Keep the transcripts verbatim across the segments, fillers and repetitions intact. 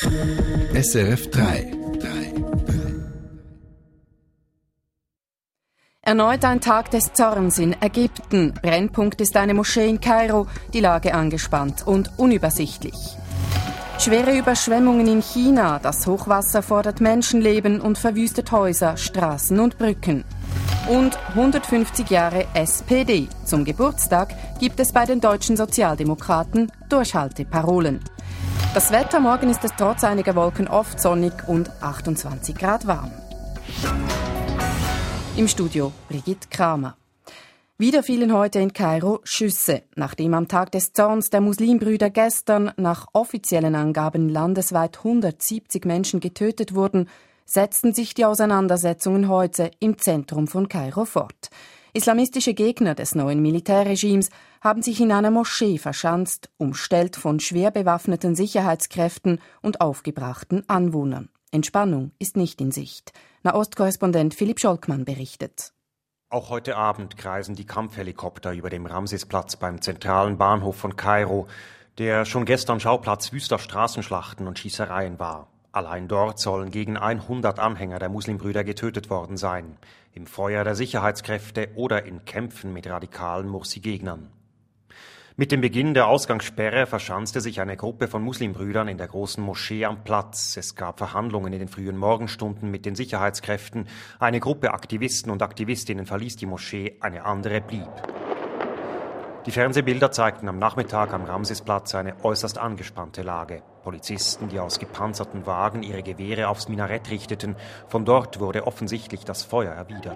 S R F drei. Erneut ein Tag des Zorns in Ägypten. Brennpunkt ist eine Moschee in Kairo. Die Lage angespannt und unübersichtlich. Schwere Überschwemmungen in China. Das Hochwasser fordert Menschenleben und verwüstet Häuser, Straßen und Brücken. Und hundertfünfzig Jahre S P D. Zum Geburtstag gibt es bei den deutschen Sozialdemokraten Durchhalteparolen. Das Wetter, morgen ist es trotz einiger Wolken oft sonnig und achtundzwanzig Grad warm. Im Studio Brigitte Kramer. Wieder fielen heute in Kairo Schüsse, nachdem am Tag des Zorns der Muslimbrüder gestern nach offiziellen Angaben landesweit hundertsiebzig Menschen getötet wurden, setzten sich die Auseinandersetzungen heute im Zentrum von Kairo fort. Islamistische Gegner des neuen Militärregimes haben sich in einer Moschee verschanzt, umstellt von schwer bewaffneten Sicherheitskräften und aufgebrachten Anwohnern. Entspannung ist nicht in Sicht. Nahostkorrespondent Philipp Scholkmann berichtet. Auch heute Abend kreisen die Kampfhelikopter über dem Ramsisplatz beim zentralen Bahnhof von Kairo, der schon gestern Schauplatz wüster Straßenschlachten und Schießereien war. Allein dort sollen gegen hundert Anhänger der Muslimbrüder getötet worden sein, im Feuer der Sicherheitskräfte oder in Kämpfen mit radikalen Mursi-Gegnern. Mit dem Beginn der Ausgangssperre verschanzte sich eine Gruppe von Muslimbrüdern in der großen Moschee am Platz. Es gab Verhandlungen in den frühen Morgenstunden mit den Sicherheitskräften. Eine Gruppe Aktivisten und Aktivistinnen verließ die Moschee, eine andere blieb. Die Fernsehbilder zeigten am Nachmittag am Ramsisplatz eine äußerst angespannte Lage. Polizisten, die aus gepanzerten Wagen ihre Gewehre aufs Minarett richteten. Von dort wurde offensichtlich das Feuer erwidert.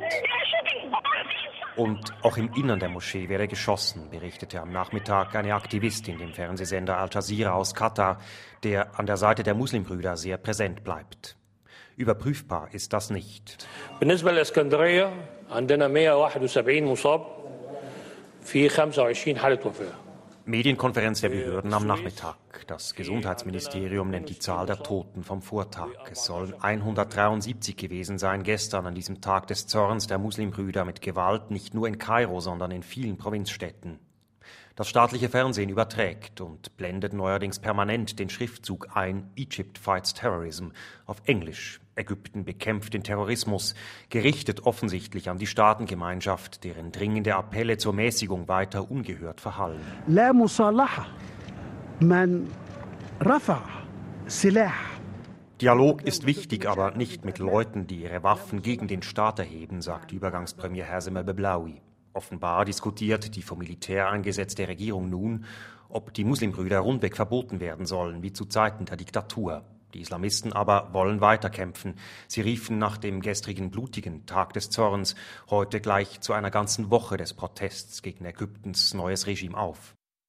Und auch im Innern der Moschee werde geschossen, berichtete am Nachmittag eine Aktivistin dem Fernsehsender Al Jazeera aus Katar, der an der Seite der Muslimbrüder sehr präsent bleibt. Überprüfbar ist das nicht. بالنسبة للإسكندرية عندنا مئة وواحد وسبعين مصاب في خمسة وعشرين حالة وفاة. Medienkonferenz der Behörden am Nachmittag. Das Gesundheitsministerium nennt die Zahl der Toten vom Vortag. Es sollen hundertdreiundsiebzig gewesen sein gestern an diesem Tag des Zorns der Muslimbrüder mit Gewalt, nicht nur in Kairo, sondern in vielen Provinzstädten. Das staatliche Fernsehen überträgt und blendet neuerdings permanent den Schriftzug ein Egypt fights terrorism auf Englisch. Ägypten bekämpft den Terrorismus, gerichtet offensichtlich an die Staatengemeinschaft, deren dringende Appelle zur Mäßigung weiter ungehört verhallen. لا مصالحة من رفع سلاح. Dialog ist wichtig, aber nicht mit Leuten, die ihre Waffen gegen den Staat erheben, sagt Übergangspremier Hazem al-Bablaoui. Offenbar diskutiert die vom Militär eingesetzte Regierung nun, ob die Muslimbrüder rundweg verboten werden sollen, wie zu Zeiten der Diktatur. Die Islamisten aber wollen weiterkämpfen. Sie riefen nach dem gestrigen blutigen Tag des Zorns heute gleich zu einer ganzen Woche des Protests gegen Ägyptens neues Regime auf.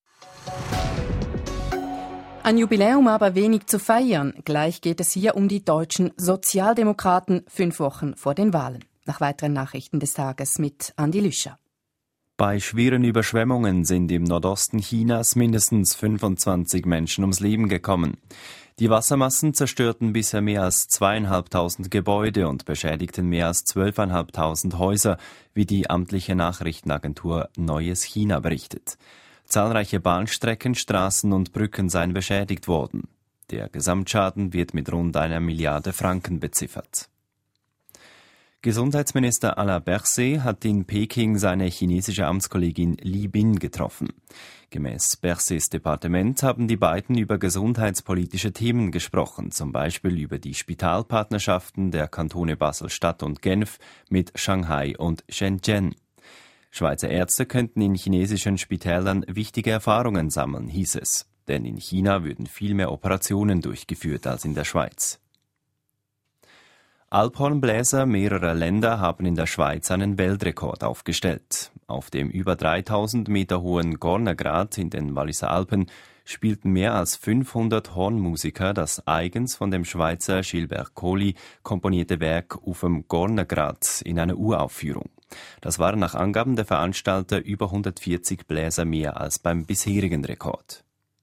Ein Jubiläum, aber wenig zu feiern. Gleich geht es hier um die deutschen Sozialdemokraten, fünf Wochen vor den Wahlen. Nach weiteren Nachrichten des Tages mit Andi Lüscher. Bei schweren Überschwemmungen sind im Nordosten Chinas mindestens fünfundzwanzig Menschen ums Leben gekommen. Die Wassermassen zerstörten bisher mehr als zweieinhalbtausend Gebäude und beschädigten mehr als zwölfeinhalbtausend Häuser, wie die amtliche Nachrichtenagentur Neues China berichtet. Zahlreiche Bahnstrecken, Straßen und Brücken seien beschädigt worden. Der Gesamtschaden wird mit rund einer Milliarde Franken beziffert. Gesundheitsminister Alain Berset hat in Peking seine chinesische Amtskollegin Li Bin getroffen. Gemäß Bersets Departement haben die beiden über gesundheitspolitische Themen gesprochen, zum Beispiel über die Spitalpartnerschaften der Kantone Basel-Stadt und Genf mit Shanghai und Shenzhen. Schweizer Ärzte könnten in chinesischen Spitälern wichtige Erfahrungen sammeln, hieß es. Denn in China würden viel mehr Operationen durchgeführt als in der Schweiz. Alphornbläser mehrerer Länder haben in der Schweiz einen Weltrekord aufgestellt. Auf dem über dreitausend Meter hohen Gornergrat in den Walliser Alpen spielten mehr als fünfhundert Hornmusiker das eigens von dem Schweizer Gilbert Colli komponierte Werk Auf dem Gornergrat in einer Uraufführung. Das waren nach Angaben der Veranstalter über hundertvierzig Bläser mehr als beim bisherigen Rekord.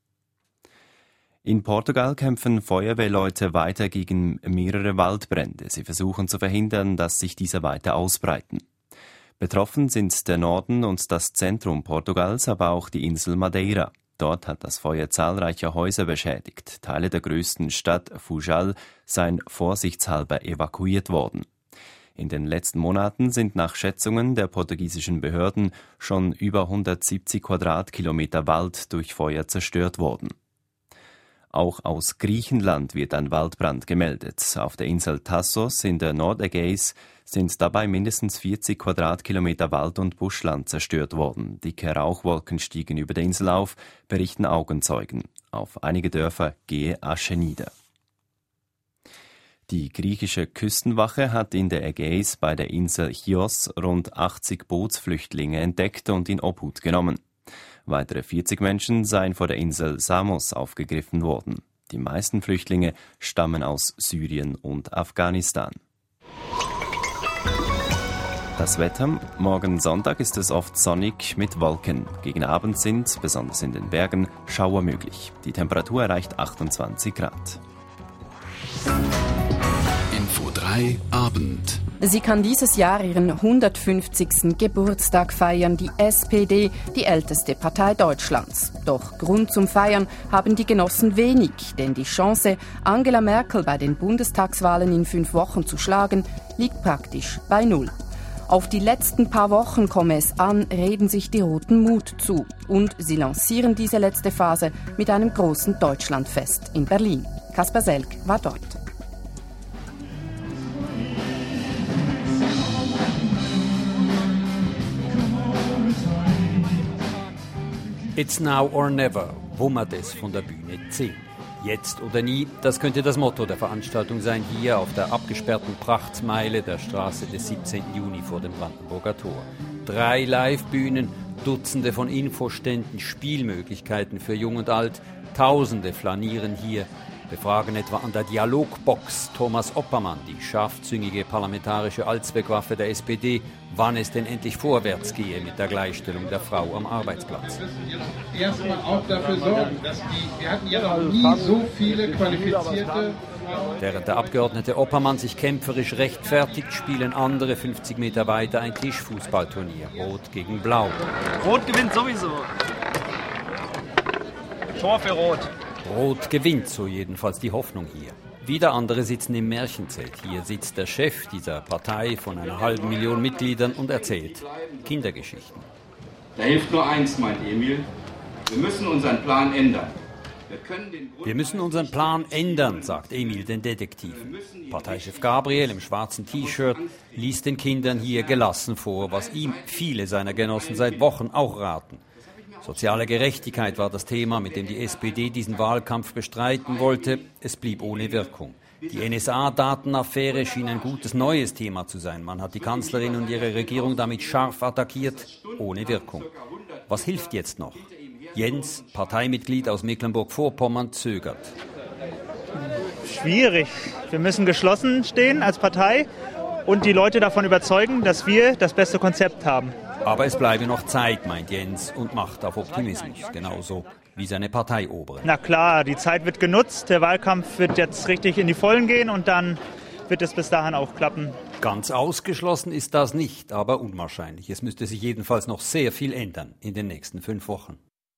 In Portugal kämpfen Feuerwehrleute weiter gegen mehrere Waldbrände. Sie versuchen zu verhindern, dass sich diese weiter ausbreiten. Betroffen sind der Norden und das Zentrum Portugals, aber auch die Insel Madeira. Dort hat das Feuer zahlreiche Häuser beschädigt. Teile der größten Stadt Funchal seien vorsichtshalber evakuiert worden. In den letzten Monaten sind nach Schätzungen der portugiesischen Behörden schon über hundertsiebzig Quadratkilometer Wald durch Feuer zerstört worden. Auch aus Griechenland wird ein Waldbrand gemeldet. Auf der Insel Tassos in der Nordägäis sind dabei mindestens vierzig Quadratkilometer Wald- und Buschland zerstört worden. Dicke Rauchwolken stiegen über der Insel auf, berichten Augenzeugen. Auf einige Dörfer gehe Asche nieder. Die griechische Küstenwache hat in der Ägäis bei der Insel Chios rund achtzig Bootsflüchtlinge entdeckt und in Obhut genommen. Weitere vierzig Menschen seien vor der Insel Samos aufgegriffen worden. Die meisten Flüchtlinge stammen aus Syrien und Afghanistan. Das Wetter. Morgen Sonntag ist es oft sonnig mit Wolken. Gegen Abend sind, besonders in den Bergen, Schauer möglich. Die Temperatur erreicht achtundzwanzig Grad. Info drei Abend. Sie kann dieses Jahr ihren hundertfünfzigsten Geburtstag feiern, die S P D, die älteste Partei Deutschlands. Doch Grund zum Feiern haben die Genossen wenig, denn die Chance, Angela Merkel bei den Bundestagswahlen in fünf Wochen zu schlagen, liegt praktisch bei null. Auf die letzten paar Wochen komme es an, reden sich die Roten Mut zu. Und sie lancieren diese letzte Phase mit einem großen Deutschlandfest in Berlin. Kaspar Selk war dort. It's now or never, wummert es von der Bühne zehn. Jetzt oder nie, das könnte das Motto der Veranstaltung sein, hier auf der abgesperrten Prachtmeile der Straße des siebzehnten Juni vor dem Brandenburger Tor. Drei Live-Bühnen, Dutzende von Infoständen, Spielmöglichkeiten für Jung und Alt, Tausende flanieren hier, befragen etwa an der Dialogbox Thomas Oppermann, die scharfzüngige parlamentarische Allzweckwaffe der S P D, wann es denn endlich vorwärts gehe mit der Gleichstellung der Frau am Arbeitsplatz. Wir müssen jetzt erstmal auch dafür sorgen, dass die, wir hatten ja noch nie so viele qualifizierte... Während der Abgeordnete Oppermann sich kämpferisch rechtfertigt, spielen andere fünfzig Meter weiter ein Tischfußballturnier, Rot gegen Blau. Rot gewinnt sowieso. Tor für Rot. Rot gewinnt, so jedenfalls die Hoffnung hier. Wieder andere sitzen im Märchenzelt. Hier sitzt der Chef dieser Partei von einer halben Million Mitgliedern und erzählt Kindergeschichten. Da hilft nur eins, meint Emil. Wir müssen unseren Plan ändern. Wir, können den Wir müssen unseren Plan ändern, sagt Emil den Detektiven. Parteichef Gabriel im schwarzen T-Shirt liest den Kindern hier gelassen vor, was ihm viele seiner Genossen seit Wochen auch raten. Soziale Gerechtigkeit war das Thema, mit dem die S P D diesen Wahlkampf bestreiten wollte. Es blieb ohne Wirkung. Die N S A-Datenaffäre schien ein gutes neues Thema zu sein. Man hat die Kanzlerin und ihre Regierung damit scharf attackiert, ohne Wirkung. Was hilft jetzt noch? Jens, Parteimitglied aus Mecklenburg-Vorpommern, zögert. Schwierig. Wir müssen geschlossen stehen als Partei und die Leute davon überzeugen, dass wir das beste Konzept haben. Aber es bleibe noch Zeit, meint Jens, und macht auf Optimismus, genauso wie seine Parteioberen. Na klar, die Zeit wird genutzt, der Wahlkampf wird jetzt richtig in die Vollen gehen und dann wird es bis dahin auch klappen. Ganz ausgeschlossen ist das nicht, aber unwahrscheinlich. Es müsste sich jedenfalls noch sehr viel ändern in den nächsten fünf Wochen.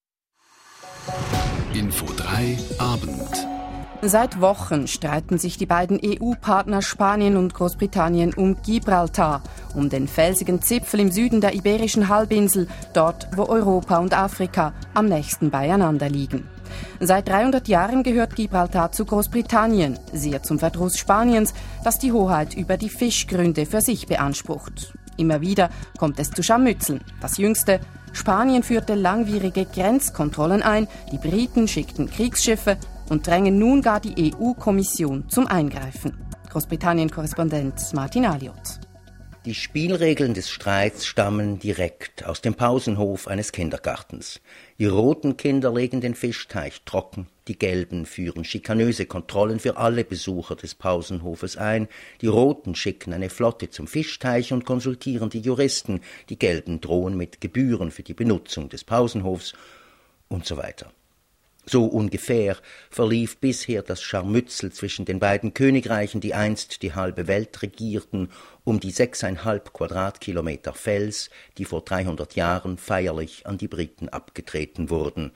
Info drei Abend. Seit Wochen streiten sich die beiden E U-Partner Spanien und Großbritannien um Gibraltar, um den felsigen Zipfel im Süden der Iberischen Halbinsel, dort wo Europa und Afrika am nächsten beieinander liegen. Seit dreihundert Jahren gehört Gibraltar zu Großbritannien, sehr zum Verdruss Spaniens, das die Hoheit über die Fischgründe für sich beansprucht. Immer wieder kommt es zu Scharmützeln. Das jüngste: Spanien führte langwierige Grenzkontrollen ein, die Briten schickten Kriegsschiffe und drängen nun gar die E U-Kommission zum Eingreifen. Großbritannien-Korrespondent Martin Aliot. Die Spielregeln des Streits stammen direkt aus dem Pausenhof eines Kindergartens. Die roten Kinder legen den Fischteich trocken, die gelben führen schikanöse Kontrollen für alle Besucher des Pausenhofes ein, die roten schicken eine Flotte zum Fischteich und konsultieren die Juristen, die gelben drohen mit Gebühren für die Benutzung des Pausenhofs und so weiter. So ungefähr verlief bisher das Scharmützel zwischen den beiden Königreichen, die einst die halbe Welt regierten, um die sechseinhalb Quadratkilometer Fels, die vor dreihundert Jahren feierlich an die Briten abgetreten wurden.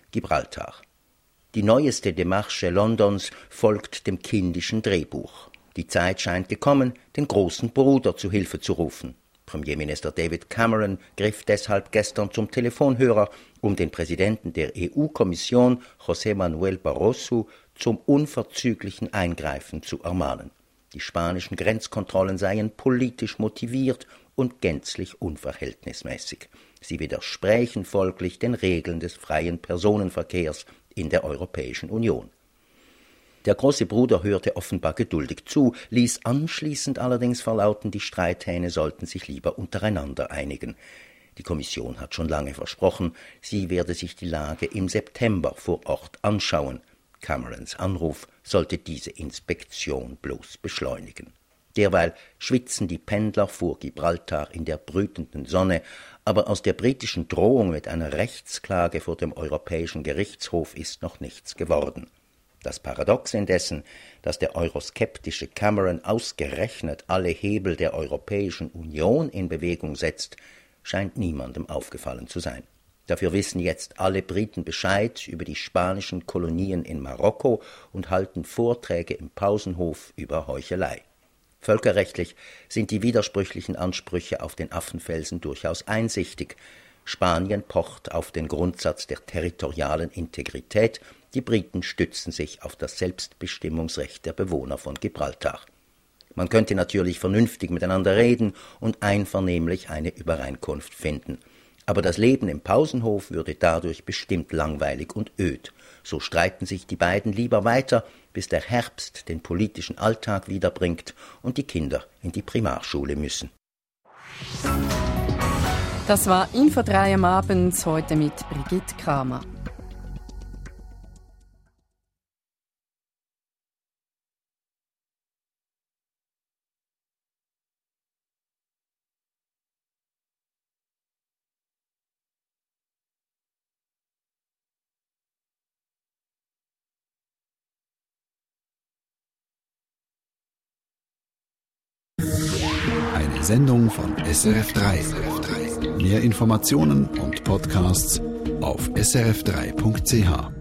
Gibraltar. Die neueste Demarche Londons folgt dem kindischen Drehbuch. Die Zeit scheint gekommen, den großen Bruder zu Hilfe zu rufen. Premierminister David Cameron griff deshalb gestern zum Telefonhörer, um den Präsidenten der E U-Kommission, José Manuel Barroso, zum unverzüglichen Eingreifen zu ermahnen. Die spanischen Grenzkontrollen seien politisch motiviert und gänzlich unverhältnismäßig. Sie widersprächen folglich den Regeln des freien Personenverkehrs in der Europäischen Union. Der große Bruder hörte offenbar geduldig zu, ließ anschließend allerdings verlauten, die Streithähne sollten sich lieber untereinander einigen. Die Kommission hat schon lange versprochen, sie werde sich die Lage im September vor Ort anschauen. Camerons Anruf sollte diese Inspektion bloß beschleunigen. Derweil schwitzen die Pendler vor Gibraltar in der brütenden Sonne, aber aus der britischen Drohung mit einer Rechtsklage vor dem Europäischen Gerichtshof ist noch nichts geworden. Das Paradox indessen, dass der euroskeptische Cameron ausgerechnet alle Hebel der Europäischen Union in Bewegung setzt, scheint niemandem aufgefallen zu sein. Dafür wissen jetzt alle Briten Bescheid über die spanischen Kolonien in Marokko und halten Vorträge im Pausenhof über Heuchelei. Völkerrechtlich sind die widersprüchlichen Ansprüche auf den Affenfelsen durchaus einsichtig. Spanien pocht auf den Grundsatz der territorialen Integrität, die Briten stützen sich auf das Selbstbestimmungsrecht der Bewohner von Gibraltar. Man könnte natürlich vernünftig miteinander reden und einvernehmlich eine Übereinkunft finden. Aber das Leben im Pausenhof würde dadurch bestimmt langweilig und öd. So streiten sich die beiden lieber weiter, bis der Herbst den politischen Alltag wiederbringt und die Kinder in die Primarschule müssen. Das war Info drei am Abend, heute mit Brigitte Kramer. Eine Sendung von S R F drei. Mehr Informationen und Podcasts auf s r f drei punkt c h.